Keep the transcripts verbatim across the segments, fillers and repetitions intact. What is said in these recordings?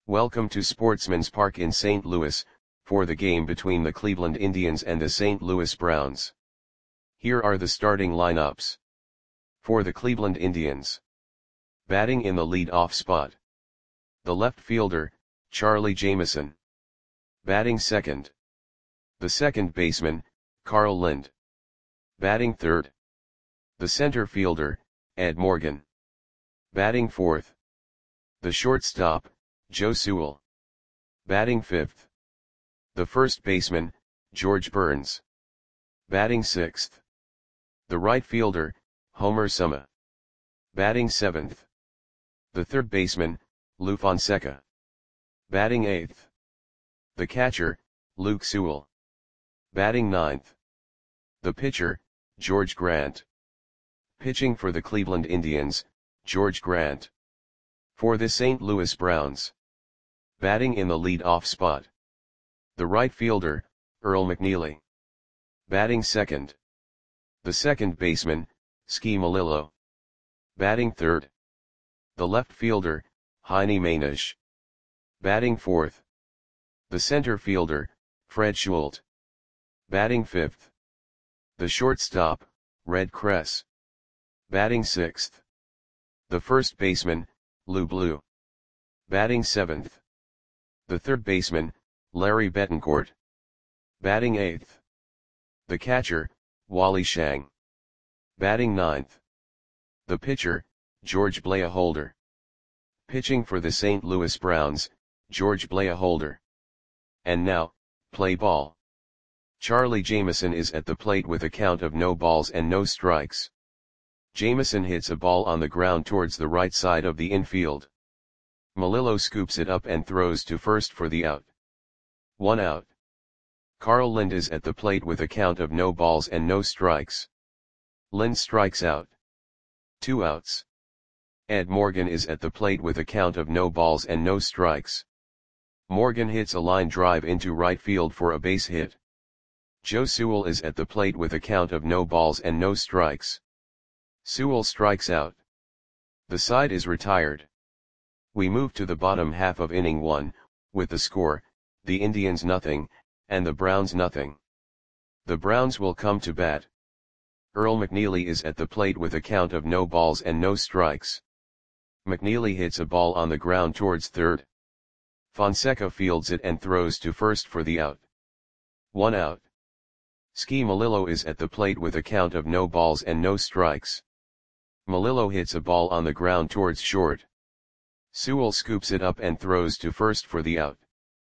Welcome to Sportsman's Park in Saint Louis, for the game between the Cleveland Indians and the Saint Louis Browns. Here are the starting lineups. For the Cleveland Indians. Batting in the lead-off spot. The left fielder, Charlie Jameson. Batting second. The second baseman, Carl Lind. Batting third. The center fielder, Ed Morgan. Batting fourth. The shortstop, Joe Sewell. Batting fifth. The first baseman, George Burns. Batting sixth. The right fielder, Homer Suma. Batting seventh. The third baseman, Lou Fonseca. Batting eighth. The catcher, Luke Sewell. Batting ninth. The pitcher, George Grant. Pitching for the Cleveland Indians, George Grant. For the Saint Louis Browns. Batting in the lead-off spot. The right fielder, Earl McNeely. Batting second. The second baseman, Ski Malillo. Batting third. The left fielder, Heine Mainish. Batting fourth. The center fielder, Fred Schult. Batting fifth. The shortstop, Red Kress. Batting sixth. The first baseman, Lou Blue. Batting seventh. The third baseman, Larry Betancourt. Batting eighth. The catcher, Wally Shang. Batting ninth. The pitcher, George Blaholder. Pitching for the Saint Louis Browns, George Blaholder. And now, play ball. Charlie Jameson is at the plate with a count of no balls and no strikes. Jameson hits a ball on the ground towards the right side of the infield. Malillo scoops it up and throws to first for the out. One out. Carl Lind is at the plate with a count of no balls and no strikes. Lind strikes out. Two outs. Ed Morgan is at the plate with a count of no balls and no strikes. Morgan hits a line drive into right field for a base hit. Joe Sewell is at the plate with a count of no balls and no strikes. Sewell strikes out. The side is retired. We move to the bottom half of inning one, with the score, the Indians nothing, and the Browns nothing. The Browns will come to bat. Earl McNeely is at the plate with a count of no balls and no strikes. McNeely hits a ball on the ground towards third. Fonseca fields it and throws to first for the out. One out. Ski Malillo is at the plate with a count of no balls and no strikes. Malillo hits a ball on the ground towards short. Sewell scoops it up and throws to first for the out.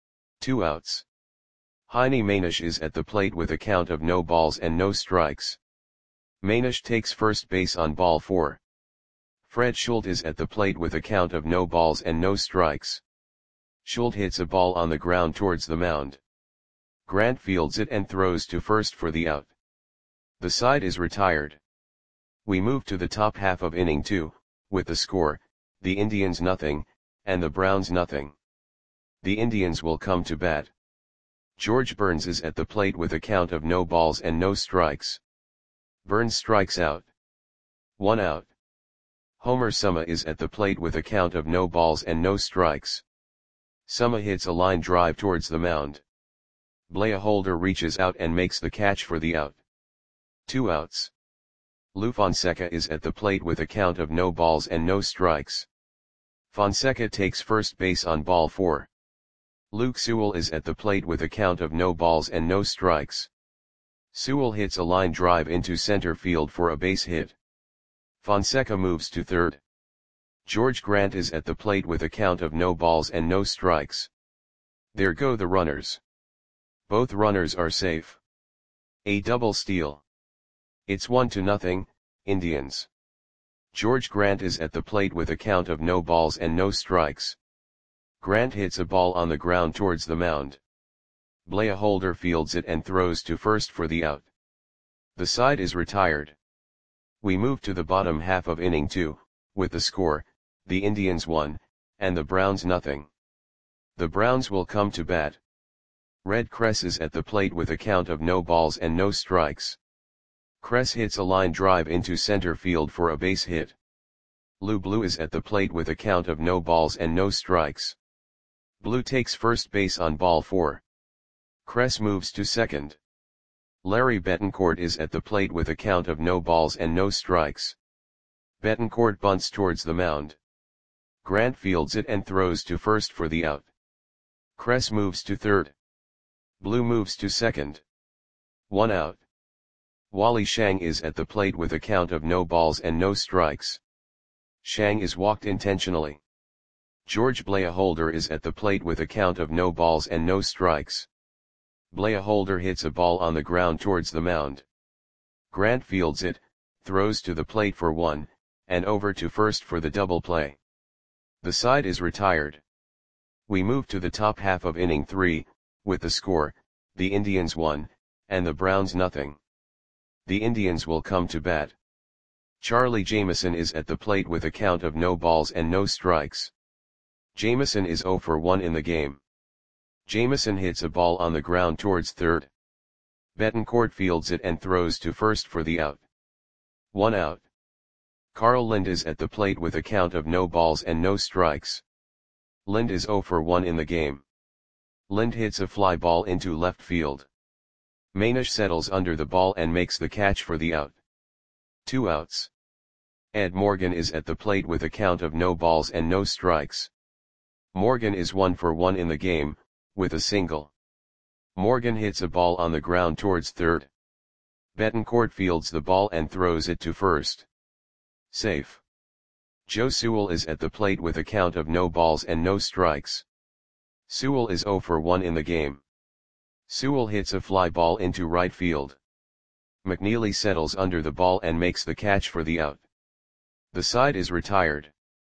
Two outs. Heine Mainish is at the plate with a count of no balls and no strikes. Mainish takes first base on ball four. Fred Schult is at the plate with a count of no balls and no strikes. Schult hits a ball on the ground towards the mound. Grant fields it and throws to first for the out. The side is retired. We move to the top half of inning two, with the score, the Indians nothing, and the Browns nothing. The Indians will come to bat. George Burns is at the plate with a count of no balls and no strikes. Burns strikes out. One out. Homer Suma is at the plate with a count of no balls and no strikes. Suma hits a line drive towards the mound. Blaholder reaches out and makes the catch for the out. Two outs. Lou Fonseca is at the plate with a count of no balls and no strikes. Fonseca takes first base on ball four. Luke Sewell is at the plate with a count of no balls and no strikes. Sewell hits a line drive into center field for a base hit. Fonseca moves to third. George Grant is at the plate with a count of no balls and no strikes. There go the runners. Both runners are safe. A double steal. It's one to nothing, Indians. George Grant is at the plate with a count of no balls and no strikes. Grant hits a ball on the ground towards the mound. Blaholder fields it and throws to first for the out. The side is retired. We move to the bottom half of inning two, with the score, the Indians one, and the Browns nothing. The Browns will come to bat. Red Kress is at the plate with a count of no balls and no strikes. Kress hits a line drive into center field for a base hit. Lou Blue is at the plate with a count of no balls and no strikes. Blue takes first base on ball four. Cress moves to second. Larry Betancourt is at the plate with a count of no balls and no strikes. Betancourt bunts towards the mound. Grant fields it and throws to first for the out. Cress moves to third. Blue moves to second. One out. Wally Shang is at the plate with a count of no balls and no strikes. Shang is walked intentionally. George Blayaholder is at the plate with a count of no balls and no strikes. Blayaholder hits a ball on the ground towards the mound. Grant fields it, throws to the plate for one, and over to first for the double play. The side is retired. We move to the top half of inning three, with the score, the Indians one, and the Browns nothing. The Indians will come to bat. Charlie Jameson is at the plate with a count of no balls and no strikes. Jameson is zero for one in the game. Jameson hits a ball on the ground towards third. Betancourt fields it and throws to first for the out. One out. Carl Lind is at the plate with a count of no balls and no strikes. Lind is zero for one in the game. Lind hits a fly ball into left field. Manish settles under the ball and makes the catch for the out. Two outs. Ed Morgan is at the plate with a count of no balls and no strikes. Morgan is one for one in the game, with a single. Morgan hits a ball on the ground towards third. Betancourt fields the ball and throws it to first. Safe. Joe Sewell is at the plate with a count of no balls and no strikes. Sewell is zero for one in the game. Sewell hits a fly ball into right field. McNeely settles under the ball and makes the catch for the out. The side is retired.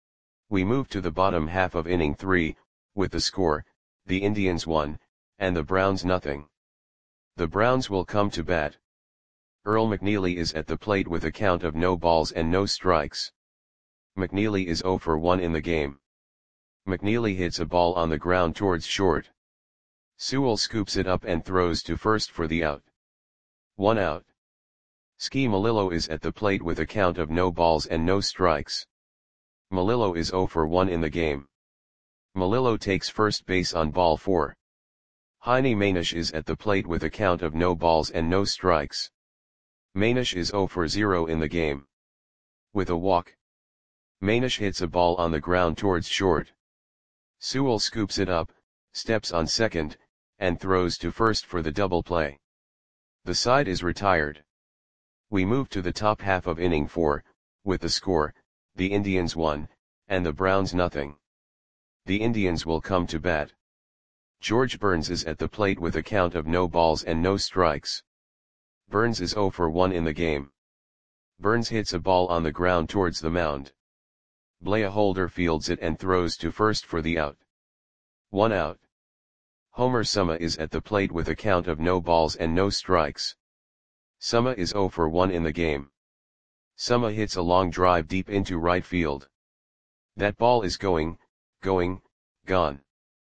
We move to the bottom half of inning three, with the score, the Indians one, and the Browns nothing. The Browns will come to bat. Earl McNeely is at the plate with a count of no balls and no strikes. McNeely is zero for one in the game. McNeely hits a ball on the ground towards short. Sewell scoops it up and throws to first for the out. One out. Ski Malillo is at the plate with a count of no balls and no strikes. Malillo is zero for one in the game. Malillo takes first base on ball four. Heine Manish is at the plate with a count of no balls and no strikes. Manish is zero for zero in the game. With a walk. Manish hits a ball on the ground towards short. Sewell scoops it up, steps on second, and throws to first for the double play. The side is retired. We move to the top half of inning four, with the score, the Indians one, and the Browns nothing. The Indians will come to bat. George Burns is at the plate with a count of no balls and no strikes. Burns is zero for one in the game. Burns hits a ball on the ground towards the mound. Blayaholder fields it and throws to first for the out. One out. Homer Summa is at the plate with a count of no balls and no strikes. Summa is zero for one in the game. Summa hits a long drive deep into right field. That ball is going, going, gone.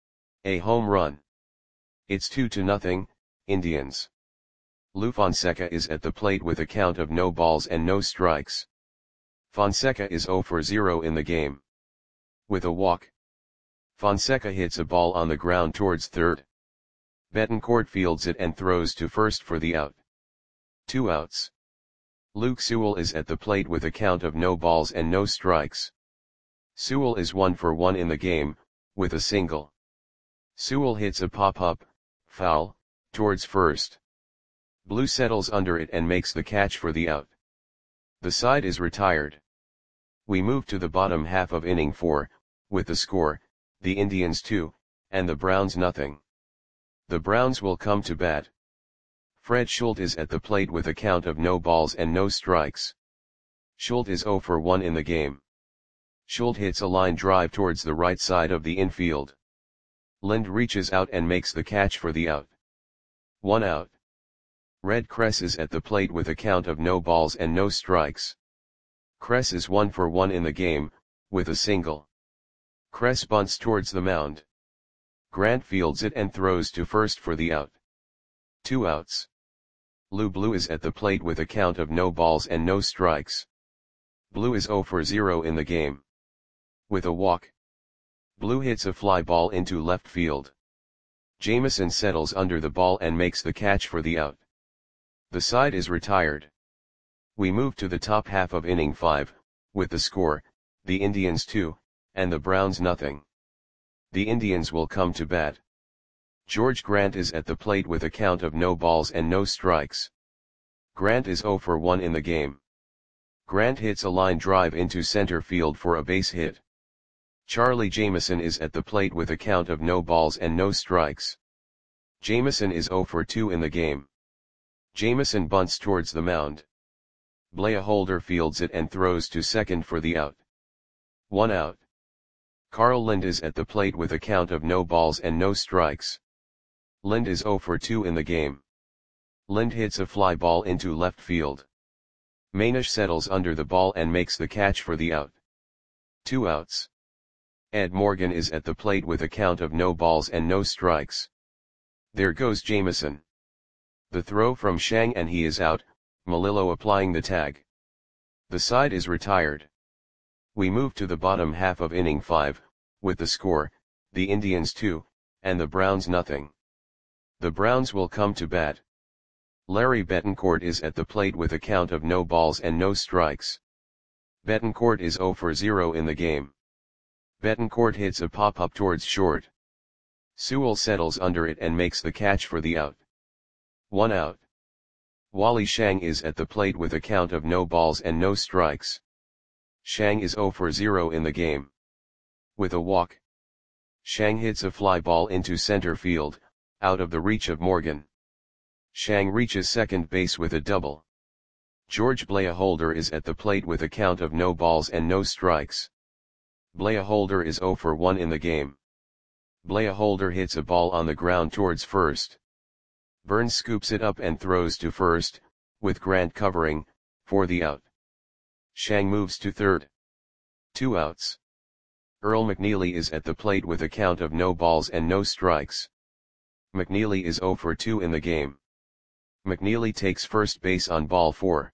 A home run. It's two to nothing, Indians. Lou Fonseca is at the plate with a count of no balls and no strikes. Fonseca is zero for zero in the game. With a walk. Fonseca hits a ball on the ground towards third. Betancourt fields it and throws to first for the out. Two outs. Luke Sewell is at the plate with a count of no balls and no strikes. Sewell is one for one in the game, with a single. Sewell hits a pop-up, foul, towards first. Blue settles under it and makes the catch for the out. The side is retired. We move to the bottom half of inning four, with the score, the Indians two, and the Browns nothing. The Browns will come to bat. Fred Schultz is at the plate with a count of no balls and no strikes. Schultz is zero for one in the game. Schultz hits a line drive towards the right side of the infield. Lind reaches out and makes the catch for the out. One out. Red Cress is at the plate with a count of no balls and no strikes. Cress is one for one in the game, with a single. Cress bunts towards the mound. Grant fields it and throws to first for the out. Two outs. Lou Blue is at the plate with a count of no balls and no strikes. Blue is zero for zero in the game. With a walk. Blue hits a fly ball into left field. Jamison settles under the ball and makes the catch for the out. The side is retired. We move to the top half of inning five, with the score, the Indians two, and the Browns nothing. The Indians will come to bat. George Grant is at the plate with a count of no balls and no strikes. Grant is zero for one in the game. Grant hits a line drive into center field for a base hit. Charlie Jamison is at the plate with a count of no balls and no strikes. Jamison is zero for two in the game. Jamison bunts towards the mound. Blair Holder fields it and throws to second for the out. One out. Carl Lind is at the plate with a count of no balls and no strikes. Lind is zero for two in the game. Lind hits a fly ball into left field. Manish settles under the ball and makes the catch for the out. Two outs. Ed Morgan is at the plate with a count of no balls and no strikes. There goes Jamison. The throw from Shang and he is out, Melillo applying the tag. The side is retired. We move to the bottom half of inning five, with the score, the Indians two, and the Browns nothing. The Browns will come to bat. Larry Betancourt is at the plate with a count of no balls and no strikes. Betancourt is zero for zero in the game. Betancourt hits a pop-up towards short. Sewell settles under it and makes the catch for the out. One out. Wally Shang is at the plate with a count of no balls and no strikes. Shang is zero for zero in the game. With a walk, Shang hits a fly ball into center field, out of the reach of Morgan. Shang reaches second base with a double. George Blair Holder is at the plate with a count of no balls and no strikes. Blair Holder is zero for one in the game. Blair Holder hits a ball on the ground towards first. Burns scoops it up and throws to first, with Grant covering, for the out. Shang moves to third. Two outs. Earl McNeely is at the plate with a count of no balls and no strikes. McNeely is zero for two in the game. McNeely takes first base on ball four.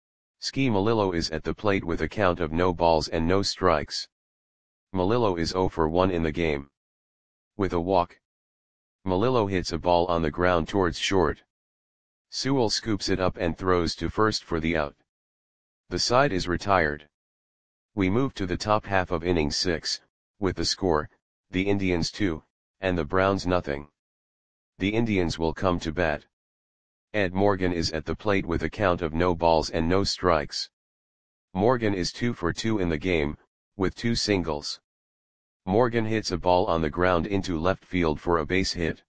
Ski Melillo is at the plate with a count of no balls and no strikes. Melillo is zero for one in the game. With a walk, Melillo hits a ball on the ground towards short. Sewell scoops it up and throws to first for the out. The side is retired. We move to the top half of inning six, with the score, the Indians two, and the Browns nothing. The Indians will come to bat. Ed Morgan is at the plate with a count of no balls and no strikes. Morgan is two for two in the game, with two singles. Morgan hits a ball on the ground into left field for a base hit.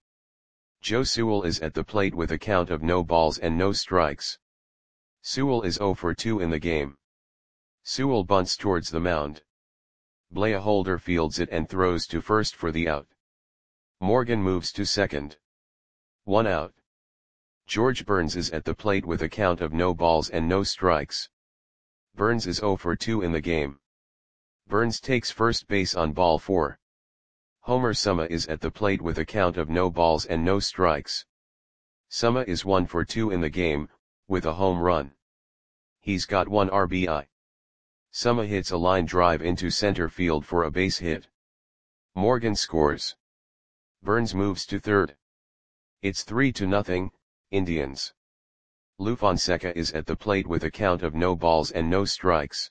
Joe Sewell is at the plate with a count of no balls and no strikes. Sewell is zero for two in the game. Sewell bunts towards the mound. Blair Holder fields it and throws to first for the out. Morgan moves to second. One out. George Burns is at the plate with a count of no balls and no strikes. Burns is zero for two in the game. Burns takes first base on ball four. Homer Suma is at the plate with a count of no balls and no strikes. Suma is one for two in the game, with a home run. He's got one R B I. Suma hits a line drive into center field for a base hit. Morgan scores. Burns moves to third. It's three to nothing, Indians. Lou Fonseca is at the plate with a count of no balls and no strikes.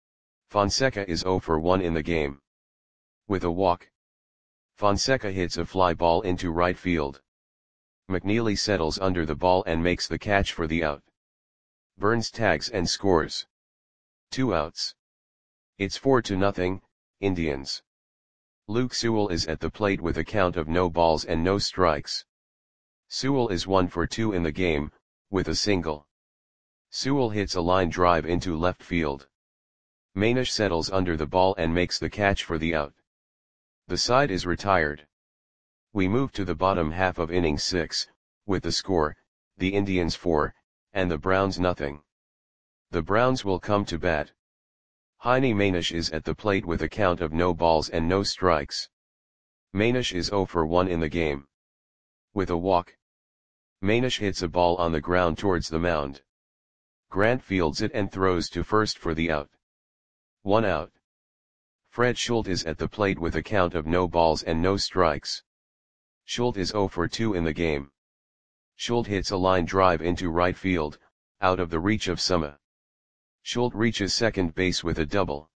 Fonseca is zero for one in the game. With a walk, Fonseca hits a fly ball into right field. McNeely settles under the ball and makes the catch for the out. Burns tags and scores. Two outs. It's four to nothing, Indians. Luke Sewell is at the plate with a count of no balls and no strikes. Sewell is one for two in the game, with a single. Sewell hits a line drive into left field. Manish settles under the ball and makes the catch for the out. The side is retired. We move to the bottom half of inning six, with the score, the Indians four, and the Browns nothing. The Browns will come to bat. Heine Manish is at the plate with a count of no balls and no strikes. Manish is zero for one in the game. With a walk, Manish hits a ball on the ground towards the mound. Grant fields it and throws to first for the out. One out. Fred Schulte is at the plate with a count of no balls and no strikes. Schulte is zero for two in the game. Schulte hits a line drive into right field, out of the reach of Summa. Schulte reaches second base with a double.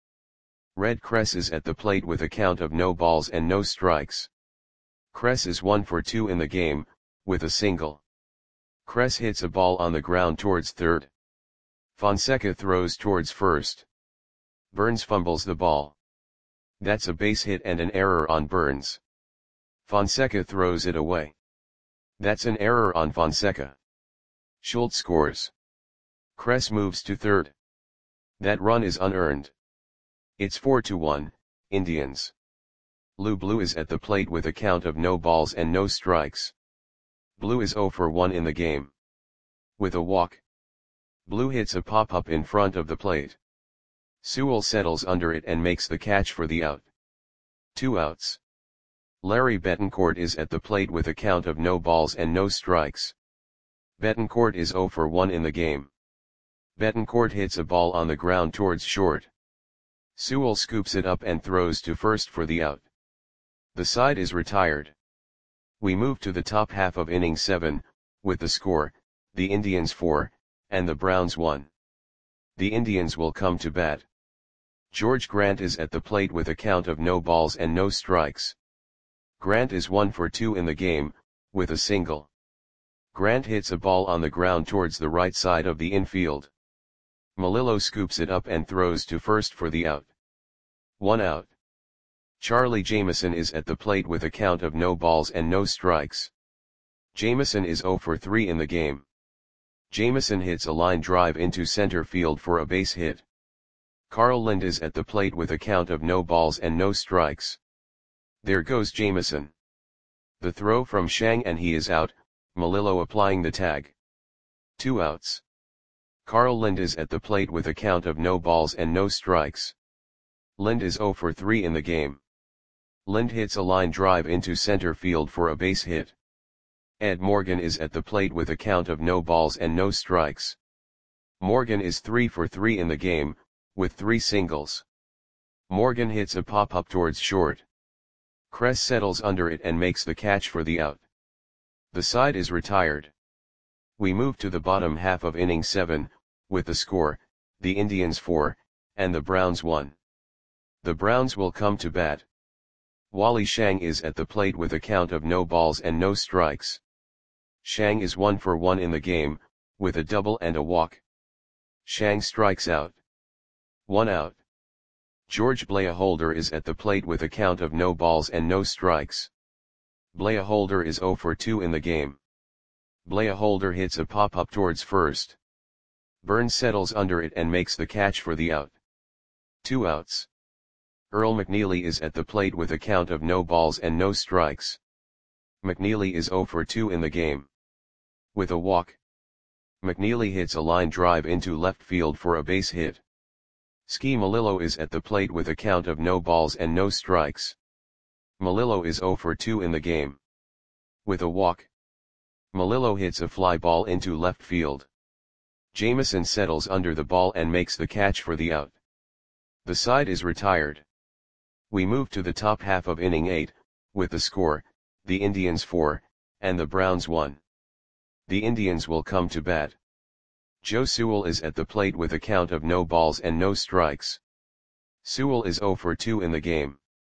Red Kress is at the plate with a count of no balls and no strikes. Kress is one for two in the game, with a single. Kress hits a ball on the ground towards third. Fonseca throws towards first. Burns fumbles the ball. That's a base hit and an error on Burns. Fonseca throws it away. That's an error on Fonseca. Schulte scores. Kress moves to third. That run is unearned. It's four to one, Indians. Lou Blue is at the plate with a count of no balls and no strikes. Blue is zero for one in the game. With a walk. Blue hits a pop-up in front of the plate. Sewell settles under it and makes the catch for the out. Two outs. Larry Betancourt is at the plate with a count of no balls and no strikes. Betancourt is zero for one in the game. Betancourt hits a ball on the ground towards short. Sewell scoops it up and throws to first for the out. The side is retired. We move to the top half of inning seven, with the score, the Indians four, and the Browns one. The Indians will come to bat. George Grant is at the plate with a count of no balls and no strikes. Grant is one for two in the game, with a single. Grant hits a ball on the ground towards the right side of the infield. Melillo scoops it up and throws to first for the out. One out. Charlie Jameson is at the plate with a count of no balls and no strikes. Jameson is zero for three in the game. Jameson hits a line drive into center field for a base hit. Carl Lind is at the plate with a count of no balls and no strikes. There goes Jameson. The throw from Shang and he is out, Melillo applying the tag. Two outs. Carl Lind is at the plate with a count of no balls and no strikes. Lind is zero for three in the game. Lind hits a line drive into center field for a base hit. Ed Morgan is at the plate with a count of no balls and no strikes. Morgan is three for three in the game, with three singles. Morgan hits a pop-up towards short. Kress settles under it and makes the catch for the out. The side is retired. We move to the bottom half of inning seven, with the score, the Indians four, and the Browns one. The Browns will come to bat. Wally Shang is at the plate with a count of no balls and no strikes. Shang is one for one in the game, with a double and a walk. Shang strikes out. One out. George Blaholder is at the plate with a count of no balls and no strikes. Blaholder is zero for two in the game. Blaholder hits a pop-up towards first. Burns settles under it and makes the catch for the out. Two outs. Earl McNeely is at the plate with a count of no balls and no strikes. McNeely is zero for two in the game. With a walk. McNeely hits a line drive into left field for a base hit. Ski Melillo is at the plate with a count of no balls and no strikes. Melillo is zero for two in the game. With a walk. Melillo hits a fly ball into left field. Jameson settles under the ball and makes the catch for the out. The side is retired. We move to the top half of inning eight, with the score, the Indians four, and the Browns one. The Indians will come to bat. Joe Sewell is at the plate with a count of no balls and no strikes. Sewell is zero for two in the game.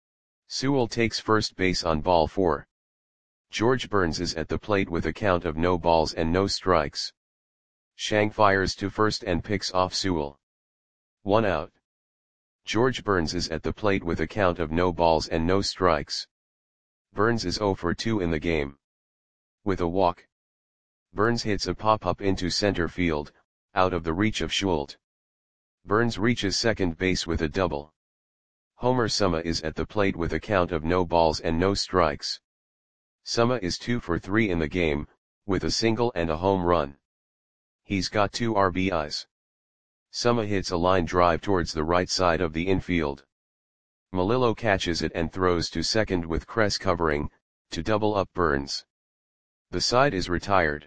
Sewell takes first base on ball four. George Burns is at the plate with a count of no balls and no strikes. Shang fires to first and picks off Sewell. One out. George Burns is at the plate with a count of no balls and no strikes. Burns is zero for two in the game. With a walk. Burns hits a pop-up into center field, out of the reach of Schulte. Burns reaches second base with a double. Homer Summa is at the plate with a count of no balls and no strikes. Summa is two for three in the game, with a single and a home run. He's got two R B Is. Summa hits a line drive towards the right side of the infield. Melillo catches it and throws to second with Kress covering, to double up Burns. The side is retired.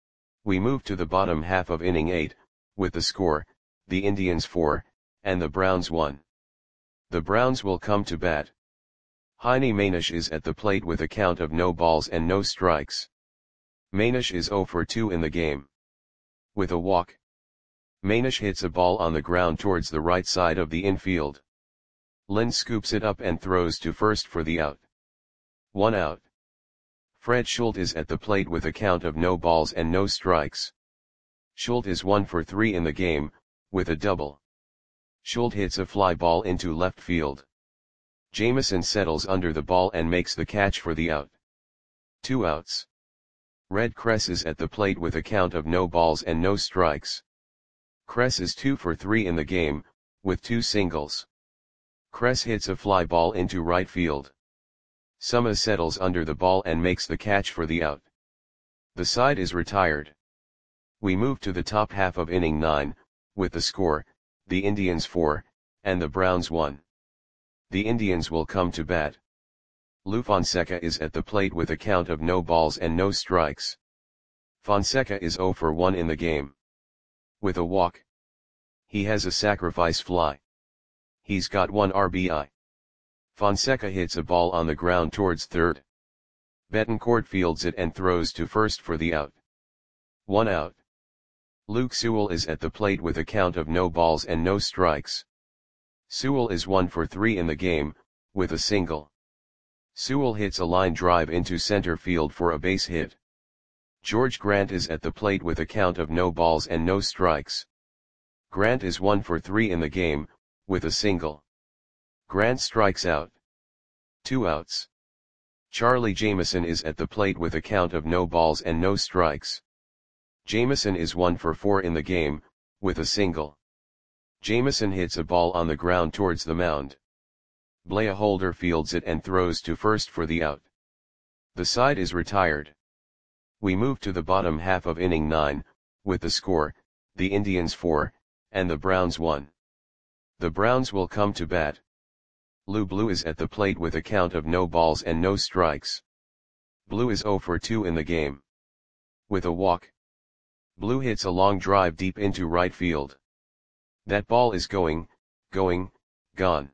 We move to the bottom half of inning eight, with the score, the Indians four, and the Browns one. The Browns will come to bat. Heine Manish is at the plate with a count of no balls and no strikes. Manish is zero for two in the game. With a walk. Manish hits a ball on the ground towards the right side of the infield. Lynn scoops it up and throws to first for the out. One out. Fred Schultz is at the plate with a count of no balls and no strikes. Schultz is one for three in the game, with a double. Schultz hits a fly ball into left field. Jameson settles under the ball and makes the catch for the out. Two outs. Red Kress is at the plate with a count of no balls and no strikes. Kress is two for three in the game, with two singles. Kress hits a fly ball into right field. Suma settles under the ball and makes the catch for the out. The side is retired. We move to the top half of inning nine, with the score, the Indians four, and the Browns one. The Indians will come to bat. Lou Fonseca is at the plate with a count of no balls and no strikes. Fonseca is zero for one in the game. With a walk. He has a sacrifice fly. He's got one R B I. Fonseca hits a ball on the ground towards third. Betancourt fields it and throws to first for the out. One out. Luke Sewell is at the plate with a count of no balls and no strikes. Sewell is one for three in the game, with a single. Sewell hits a line drive into center field for a base hit. George Grant is at the plate with a count of no balls and no strikes. Grant is one for three in the game, with a single. Grant strikes out. Two outs. Charlie Jameson is at the plate with a count of no balls and no strikes. Jameson is one for four in the game, with a single. Jameson hits a ball on the ground towards the mound. Blair Holder fields it and throws to first for the out. The side is retired. We move to the bottom half of inning nine, with the score, the Indians four, and the Browns one. The Browns will come to bat. Lou Blue is at the plate with a count of no balls and no strikes. Blue is zero for two in the game. With a walk. Blue hits a long drive deep into right field. That ball is going, going, gone.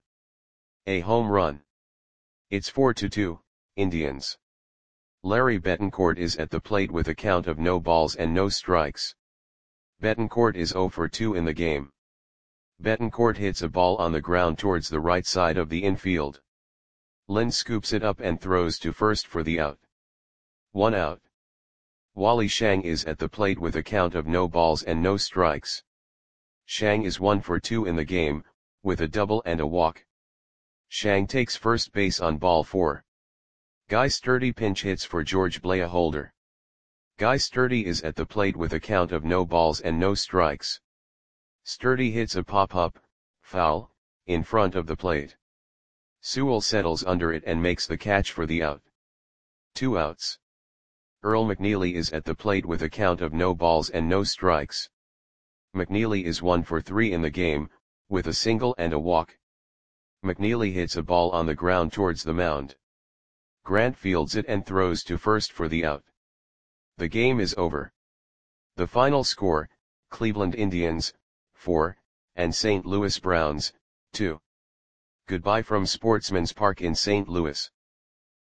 A home run. It's four to two, Indians. Larry Betancourt is at the plate with a count of no balls and no strikes. Betancourt is zero for two in the game. Betancourt hits a ball on the ground towards the right side of the infield. Lynn scoops it up and throws to first for the out. One out. Wally Shang is at the plate with a count of no balls and no strikes. Shang is one for two in the game, with a double and a walk. Shang takes first base on ball four. Guy Sturdy pinch hits for George Blair Holder. Guy Sturdy is at the plate with a count of no balls and no strikes. Sturdy hits a pop-up, foul, in front of the plate. Sewell settles under it and makes the catch for the out. Two outs. Earl McNeely is at the plate with a count of no balls and no strikes. McNeely is one for three in the game, with a single and a walk. McNeely hits a ball on the ground towards the mound. Grant fields it and throws to first for the out. The game is over. The final score, Cleveland Indians, four, and Saint Louis Browns, two. Goodbye from Sportsman's Park in Saint Louis.